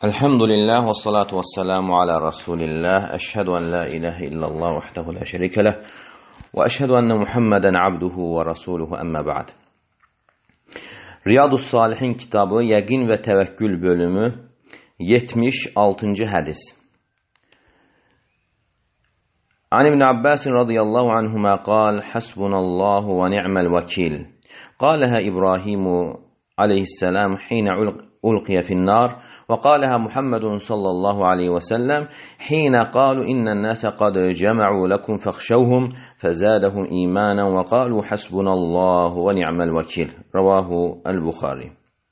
Elhamdülillah ve salatu ve selamu ala Resulillah. Eşhedü en la ilahe illallah vahdehu la şerike leh. Ve eşhedü enne Muhammeden abduhu ve rasuluhu emme ba'd. Riyadus Salihin kitabı Yəqin və Təvəkkül bölümü 76. hadis. An İbn Abbas radıyallahu anhuma qal hasbunallahu ve ni'mel vekil. Qalaha İbrahim aleyhisselam hina ulqiya fi'n-nar ve qalaha Muhammedun sallallahu aleyhi ve sellem hina qalu inna'n nase qad jama'u lekum fakhshawhum fazadahum imanan ve qalu hasbunallahu ve ni'mel vekil. Ravahu el-Bukhari.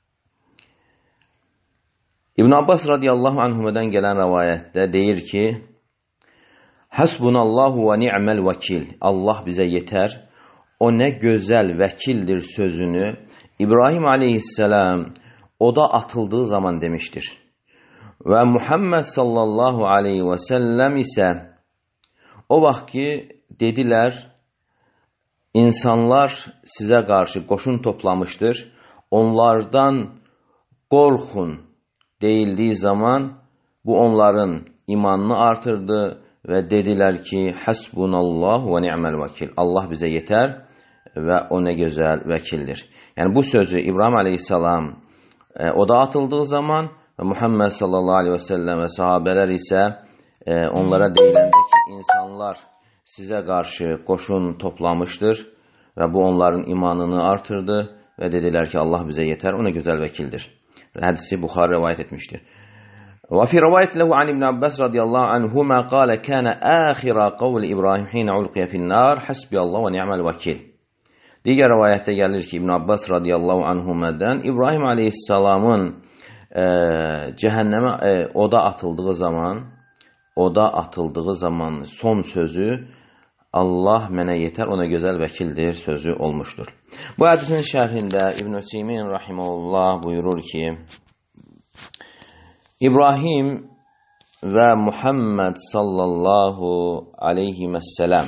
İbn Abbas radıyallahu anhumadan gelen rivayette deyir ki: Hasbunallahu ve ni'mel vekil. Allah bize yeter. O ne güzel vekildir sözünü İbrahim aleyhisselam oda atıldığı zaman demiştir. Ve Muhammed sallallahu aleyhi ve sellem ise o vakti dediler, insanlar size karşı koşun toplamıştır. Onlardan korkun deyildiği zaman bu onların imanını artırdı ve dediler ki hasbunallahu ve ni'mel vekil. Allah bize yeter ve o ne güzel vekildir. Yani bu sözü İbrahim aleyhisselam oda atıldığı zaman ve Muhammed sallallahu aleyhi ve sellem ve sahabeler ise onlara deyilendi ki insanlar size karşı koşun toplamıştır ve bu onların imanını artırdı ve dediler ki Allah bize yeter, o ne güzel vekildir. Hadisi Bukhari rivayet etmiştir. وفي رواية له عن ابن عباس رضي الله عنهما قال كان آخر قول إبراهيم حين ألقي في النار حسبي الله ونعم الوكيل. Diğer rivayette gelir ki İbn Abbas radıyallahu anhuma'dan İbrahim aleyhisselamın cehenneme oda atıldığı zaman son sözü Allah mənə yeter, ona güzel vekildir sözü olmuştur. Bu hadisin şerhinde İbn Hüseymin rahimehullah buyurur ki İbrahim ve Muhammed sallallahu aleyhi ve sellem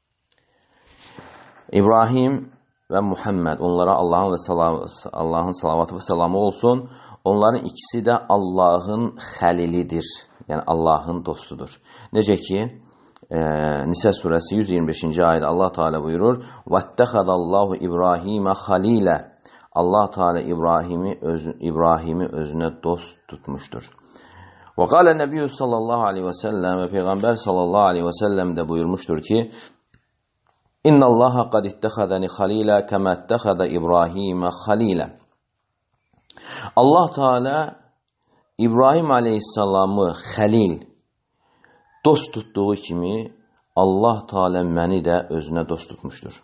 İbrahim ve Muhammed, onlara Allah'ın salavatı ve selamı olsun. Onların ikisi de Allah'ın halilidir. Yani Allah'ın dostudur. Nece ki Nisa suresi 125. ayet Allah Teala buyurur: "Vettehadallahu İbrahim'e halile." Allah Teala İbrahim'i özüne dost tutmuştur. Ve kâle Nebiyyü sallallahu aleyhi ve sellem ve Peygamber sallallahu aleyhi ve sellem de buyurmuştur ki İnna Allaha kad ittehadani halila kema ittehada İbrahim'e halila. Allah Teala İbrahim aleyhisselamı halil dost tuttuğu kimi Allah Teala məni də özünə dost tutmuştur.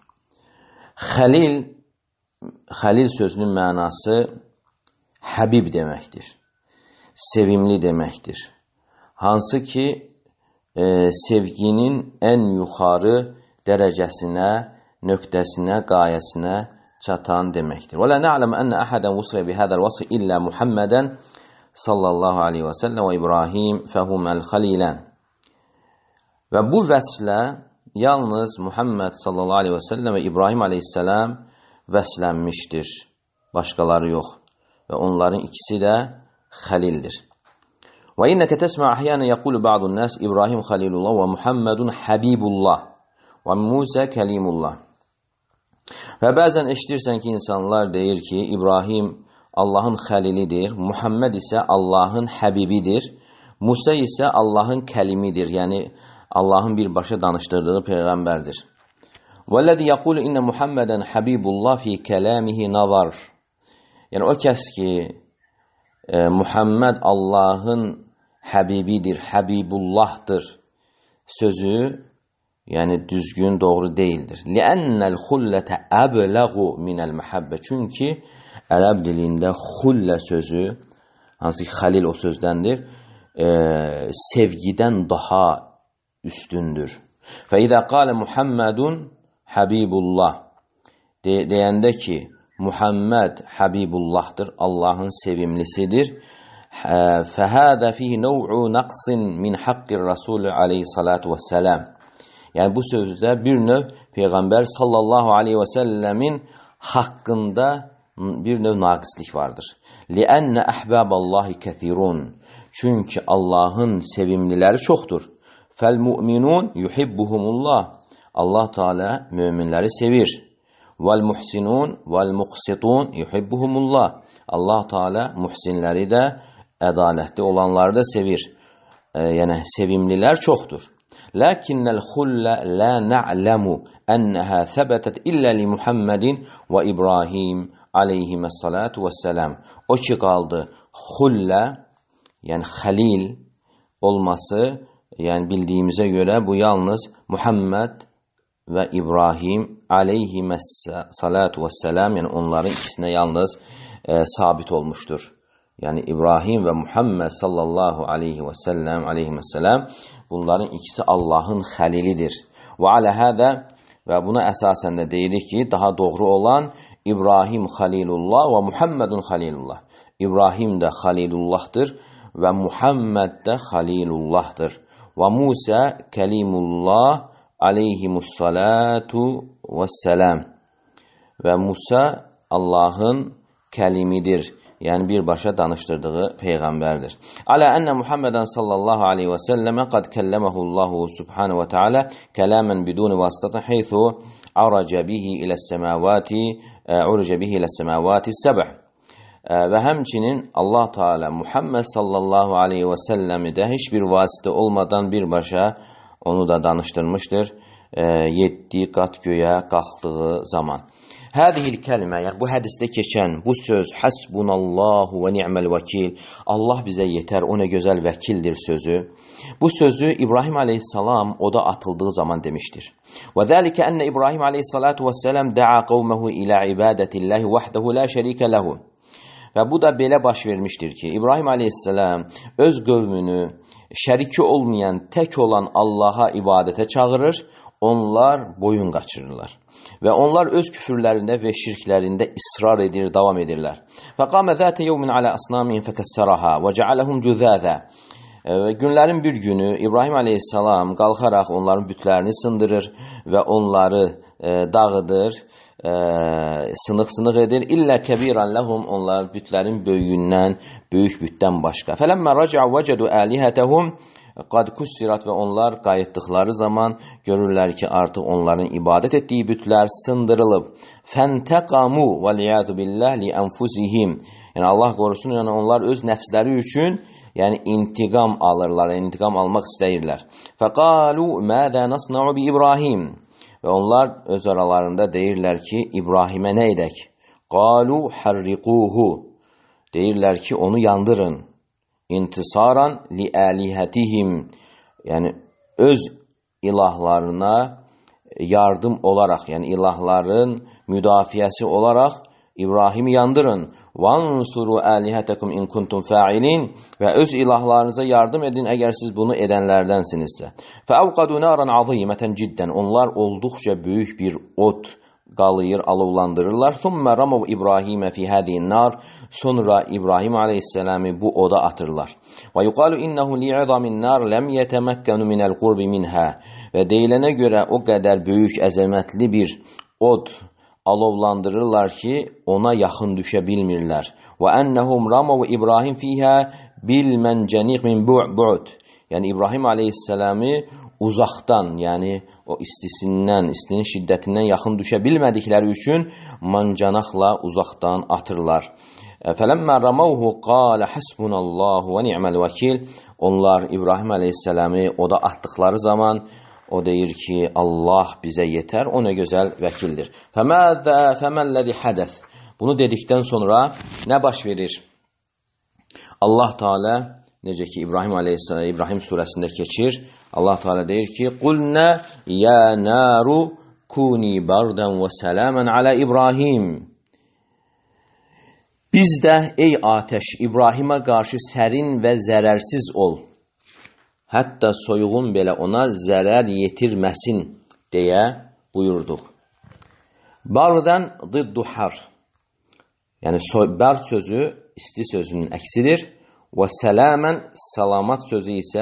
Halil sözünün mənası Habib deməkdir. Sevimli deməkdir. Hansı ki sevginin en yuxarı dərəcəsinə, nöqtəsinə, qayəsinə çatan deməkdir. Və la na'lam anna ahadan wusfa bi hadha al-wasf illa Muhammadan sallallahu aleyhi ve sellem ve İbrahim fehumel halilan. Və bu vəsflə yalnız Muhammed sallallahu aleyhi ve sellem ve İbrahim aleyhisselam vəslənmişdir. Başqaları yox. Və onların ikisi də halildir. Və innəkə təsmə ahyana yaqulu ba'dun nas İbrahim halilullah və Muhammedun habibullah və Musa kəlimullah. Və bəzən eşitirsən ki, insanlar deyir ki, İbrahim Allahın xəlilidir, Muhammed isə Allahın həbibidir, Musa isə Allahın kəlimidir, yəni Allahın birbaşa danışdırdığı peyğəmbərdir. وَالَّذِي يَقُولُ إِنَّ مُحَمَّدًا حَبِيبُ اللّٰهِ فِي كَلَامِهِ نَظَرٍ. Yəni o kəs ki, Muhammed Allahın həbibidir, Habibullahdır sözü, yəni düzgün, doğru deyildir. لِأَنَّ الْخُلَّةَ أَبْلَغُ مِنَ الْمَحَبَّةِ. Çünki ərəb dilində xullə sözü, hansı ki xalil o sözdəndir, sevgidən daha üstündür. فَإِذَا قَالَ مُحَمَّدٌ Habibullah deyəndə ki, Muhammed Habibullah'dır, Allah'ın sevimlisidir. فَهَذَا فِيهِ نَوْعُ نَقْصٍ مِنْ حَقِّ الرَّسُولِ aleyhissalatu vesselam. Yani bu sözde bir növ Peygamber sallallahu aleyhi ve sellemin hakkında bir növ naqislik vardır. Li'anna ahbaballahi kathirun. Çünki Allahın sevimliləri çoxdur. Fəl mu'minun yuhibbuhumullah. Allah Teala möminləri sevir. Vel muhsinun vel muqsitun yuhibbuhumullah. Allah Teala muhsinləri də, ədalətli olanları da sevir. Yəni sevimlilər çoxdur. Lakinnel xulla la na'lamu enneha səbətət illə li Muhammedin və İbrahim aleyhissalatu vesselam. O ki qaldı xullə, yəni xəlil olması, yəni bildiyimizə görə bu yalnız Muhammed və İbrahim aleyhissalatu vesselam, yəni onların ikisinə yalnız sabit olmuşdur. Yəni İbrahim və Muhammed sallallahu aleyhi və səlləm bunların ikisi Allahın xəlilidir. Və alə hədə, və buna əsasən də deyirik ki, daha doğru olan İbrahim xəlilullah və Muhammedun xəlilullah. İbrahim də xəlilullahdır və Muhammed də xəlilullahdır. Və Musa kəlimullah aleyhimussalatu vesselam. Və Musa Allahın kəlimidir. Yəni birbaşa danışdırdığı peyğəmbərdir. Alə ənə Muhammedən sallallahu aleyhi və səlləmə qad kəlləməhullahu subhanahu və teala kələmən biduni vasitətin heythu uraca bihi ilə səməvati səbəh. Və həmçinin Allah Teala Muhammed sallallahu aleyhi və səlləmi də heç bir vasitə olmadan birbaşa onu da danışdırmışdır 7 qat göyə qalxdığı zaman. Hədihil kəlmə, yəni bu hədisdə keçən bu söz, həsbunallahu və ni'məl vəkil, Allah bizə yetər, o nə gözəl vəkildir sözü. Bu sözü İbrahim aleyhissalam oda atıldığı zaman demişdir. Və zəlikə ənə İbrahim aleyhissalatu vesselam də'a qavməhu ilə ibadətilləhi vəhdəhu la şərikə ləhu. Və bu da belə baş vermişdir ki, İbrahim aleyhissalam öz qövmünü şəriki olmayan, tək olan Allaha ibadətə çağırır, onlar boyun qaçırırlar. Və onlar öz küfürlərində və şirklərində israr edir, davam edirlər. Fəqamə zətə yevmin alə asnamin fəkəssəraha və cəaləhum cüzəzə. Günlərin bir günü İbrahim aleyhissalam qalxaraq onların bütlərini sındırır və onları dağıdır, sınıq-sınıq edir. İllə kəbirən ləhum, onlar bütlərin böyüyündən, böyük bütdən başqa. Fələmmə rəcə vəcədu əlihətəhum qad kussirat, və onlar qayıtdıqları zaman görürlər ki, artıq onların ibadət etdiyi bütlər sındırılıb. Fəntəqamu və liyadu billah li ənfusihim. Yəni Allah qorusun, yəni onlar öz nəfsləri üçün yəni intiqam alırlar, intiqam almaq istəyirlər. Fəqalu mədə nasna'u bi İbrahim. Və onlar öz aralarında deyirlər ki, İbrahimə nə edək? Qalu harriquhu. Deyirlər ki, onu yandırın. İntisaran li əlihətihim, yəni öz ilahlarına yardım olaraq, yəni ilahların müdafiəsi olaraq İbrahimi yandırın. Vansuru əlihətəkum in kuntum fa'ilin, və öz ilahlarınıza yardım edin əgər siz bunu edənlərdənsinizsə. Fəavqadu naran azimətən ciddən, onlar olduqca böyük bir od qalayır, alovlandırırlar. Thumma ramav İbrahimə fi hadihin nar, sonra İbrahim aleyhisselamı bu oda atırlar. Və yuqalu innehu li'izamin nar lem yetəməkkənu minəl qurbi minhə, və deyilənə görə o qədər böyük, əzəmətli bir od alovlandırırlar ki, ona yaxın düşə bilmirlər. Və ennəhum ramav İbrahim fiyhə bil məncəniq min bu'd, yəni İbrahim aleyhisselamı uzaqdan, yəni o istinin şiddətindən yaxın düşə bilmədikləri üçün mancanaqla uzaqdan atırlar. Fələmmə ramavhu qalə həsbunallahu və ni'məl vəkil. Onlar İbrahim aleyhisselamı oda atdıqları zaman o deyir ki, Allah bizə yetər, o nə gözəl vəkildir. Fəməlləzi hədəs. Bunu dedikdən sonra nə baş verir? Allah Teala, necə ki İbrahim aleyhisselam, İbrahim surəsində keçir, Allah Teala deyir ki, Qulnə ya naru kuni bardan və salaman alə İbrahim. Biz də, ey atəş, İbrahimə qarşı sərin və zərərsiz ol. Hətta soyuğun belə ona zərər yetirməsin deyə buyurduq. Bardan didduhar. Yəni bard sözü isti sözünün əksidir. Və salaman, salamat sözü isə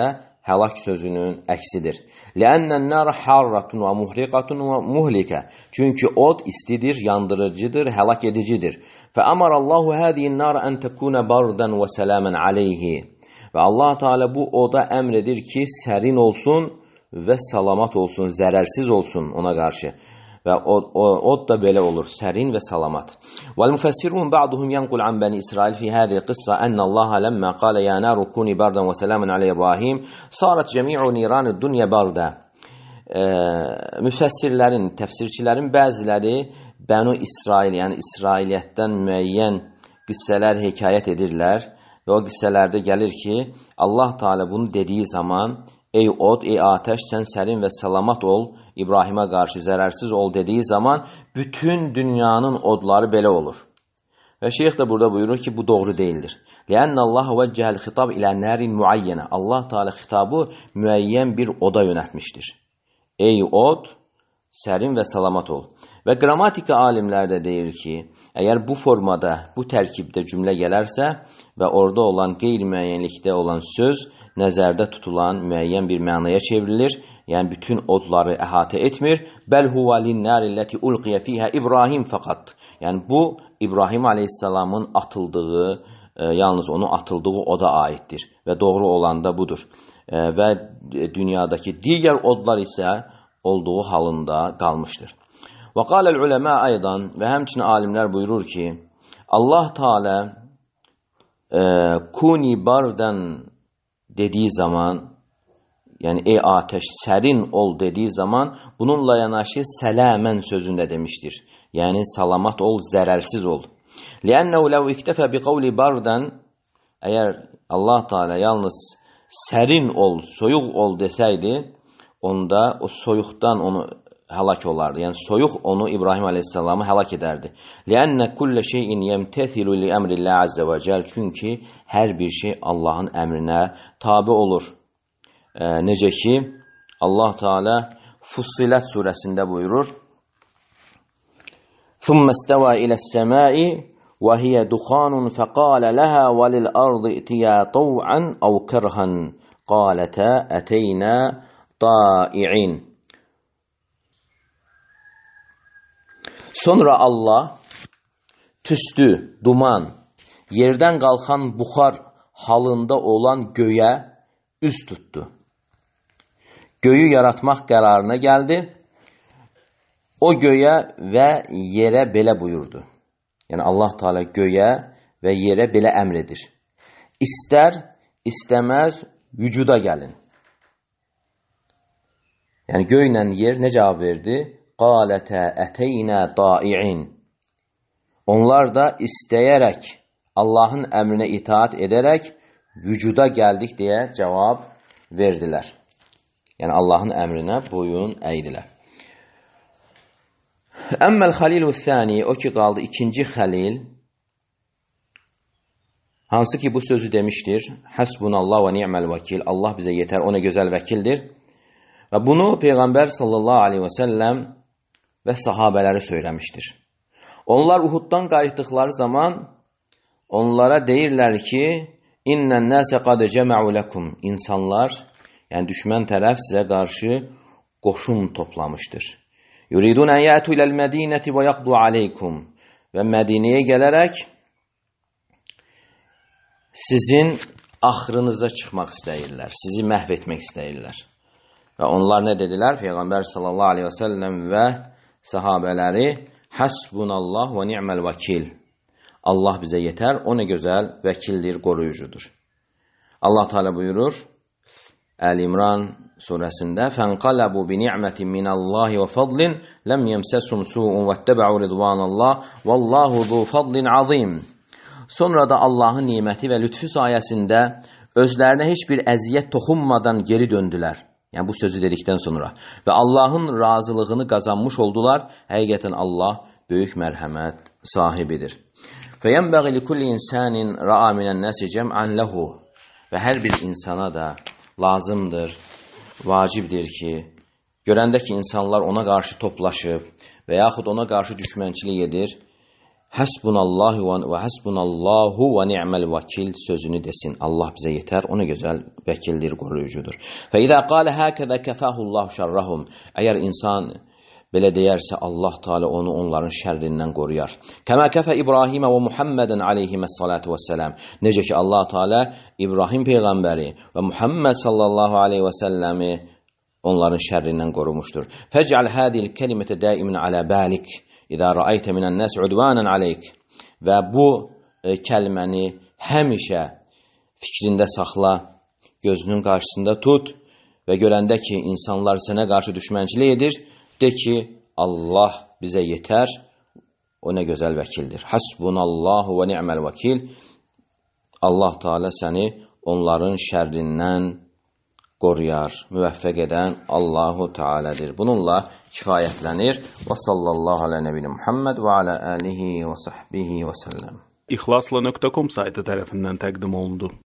həlak sözünün əksidir. Lənnən-nar harratun və muhriqatun və muhlikə. Çünki od istidir, yandırıcıdır, həlak edicidir. Fəəmərallahu həzihin-nar ən təkuna bardan və salaman alayhi. Və Allah Teala bu oda əmr edir ki, sərin olsun və salamat olsun, zərərsiz olsun ona qarşı. Və od da belə olur, sərin və salamat. Vəl-müfəssirun ba'duhum yanqul an bani İsrail fi hadihi qissa ennallaha lemma qala ya naru kuni bardan və salaman ala İbrahim sarat cemi'u niranid dunya barda. Müfəssirlərin, təfsirçilərin bəziləri Bənu İsrail, yəni İsrailiyyətdən müəyyən qissələr hekayət edirlər və o qissələrdə gəlir ki, Allah Teala bunu dediyi zaman ey od, ey atəş, sən sərin və salamat ol, İbrahimə qarşı zərərsiz ol dediyi zaman bütün dünyanın odları belə olur. Və şeyx də burada buyurur ki, bu doğru deyildir. Lənnəllah vəccəhəl xitab ilə nərin müəyyənə. Allah Teala xitabı müəyyən bir oda yönətmişdir. Ey od, sərin və salamat ol. Və qrammatika alimlər də deyir ki, əgər bu formada, bu tərkibdə cümlə gələrsə və orada olan qeyri-müəyyənlikdə olan söz nəzərdə tutulan müəyyən bir mənaya çevrilir. Yəni, bütün odları əhatə etmir. Bəl huvalin nərilləti ulqiyə fiyhə İbrahim fəqat. Yəni, bu, İbrahim aleyhissalamın atıldığı, yalnız onun atıldığı oda aiddir. Və doğru olan da budur. Və dünyadakı digər odlar isə olduğu halında qalmışdır. Və qaləl uləmə aydan və həmçinin alimlər buyurur ki, Allah Teala kuni bardan dediyi zaman, yəni ey atəş sərin ol dediyi zaman bununla yanaşı sələmən sözündə demişdir. Yəni salamat ol, zərərsiz ol. Lənnəhu ləv iktəfə bi qavli bardan, əgər Allah Teala yalnız sərin ol, soyuq ol desəydi, onda o soyuqdan onu həlak olardı. Yəni soyuq onu İbrahim aleyhissalamı həlak edərdi. Lənnə kullə şeyin yemtəthilu li əmrillah azze və cəl. Çünki hər bir şey Allahın əmrinə tabi olur. Necə ki, Allah Teala Fussilat surəsində buyurur, ثُمَّ اسْتَوَى إِلَى السَّمَاءِ وَهِيَ دُخَانٌ فَقَالَ لَهَا وَلِلْأَرْضِ ائْتِيَا طَوْعًا أَوْ كَرْهًا قَالَتَا أَتَيْنَا طَائِعِينَ. Sonra Allah tüstü, duman, yerdən qalxan buxar halında olan göyə üz tutdu. Göyü yaratmaq qərarına gəldi. O göyə və yerə belə buyurdu. Yəni Allah Teala göyə və yerə belə əmr edir. İstər, istəməz vücuda gəlin. Yəni göylə yer nə cavab verdi? Qalətə ətəynə dai'in. Onlar da istəyərək, Allahın əmrinə itaat edərək vücuda gəldik deyə cavab verdilər. Yəni Allahın əmrinə boyun əydilər. Əmməl xalilu thani, o ki qaldı ikinci xəlil, hansı ki bu sözü demişdir, həsbunallah və ni'məl vəkil, Allah bizə yetər, o nə gözəl vəkildir. Və bunu Peyğəmbər sallallahu aleyhi və səlləm və sahabələri söyləmişdir. Onlar Uhuddan qayıtdıqları zaman onlara deyirlər ki, İnnən nəsə qadə cəmə'u ləkum. İnsanlar, yəni düşmən tərəf sizə qarşı qoşun toplamışdır. Yuridun ən yətu iləl mədinəti və yaxdu aleykum. Və Mədinəyə gələrək sizin axırınıza çıxmaq istəyirlər, sizi məhv etmək istəyirlər. Və onlar nə dedilər? Peyğəmbər sallallahu aleyhi və səlləm və sahabələri həsbunallah və ni'məl vəkil. Allah bizə yetər, o nə gözəl vəkildir, qoruyucudur. Allah Teala buyurur Əl-İmran surəsində fənqələbu bi ni'mətin minəllahi və fadlin ləm yəmsəsum su'un və ettəbə'u ridvanallah vallahu zu fadlin azim. Sonra da Allahın niməti və lütfü sayəsində özlərinə heç bir əziyyət toxunmadan geri döndülər. Yəni bu sözü dedikdən sonra. Və Allahın razılığını qazanmış oldular. Həqiqətən Allah böyük mərhəmət sahibidir. Fəyənbəği li kulli insanin ra'a minən nəsi cəm'ən ləhu. Və hər bir insana da lazımdır, vacibdir ki, görəndə ki, insanlar ona qarşı toplaşıb və yaxud ona qarşı düşmənçilik edir, Həsbunallahu və həsbunallahu və ni'məl vəkil sözünü desin. Allah bizə yetər, o nə gözəl vəkildir, qoruyucudur. Fə izə qalə həkəzə kəfəhullahu şərrəhum. Əgər insan belə deyərsə, Allah Teala onu onların şərrindən qoruyar. Kəmə kəfə İbrahimə və Muhammedin aleyhiməs-salatu vəssələm. Necə ki, Allah Teala İbrahim Peyğəmbəri və Muhammed sallallahu aleyhi və səlləmi onların şərrindən qorumuşdur. Fəcəl hədil kəlimətə daimin alə bəlik. İzə rəaytə minən nəs udvanən aleyk. Və bu kəlməni həmişə fikrində saxla, gözünün qarşısında tut və görəndə ki, insanlar sənə qarşı düşmənçilik edir, de ki, Allah bizə yetər, o nə gözəl vəkildir. Həsbunallahu və ni'məl vəkil. Allah Teala səni onların şərrindən qoruyar, müvəffəq edən Allahu Teala'dır. Bununla kifayətlənir. Və sallallahu alə nəbiyyə Muhammed və alə alihi və sahbihi və səlləm. İxlasla.com saytı tərəfindən təqdim olundu.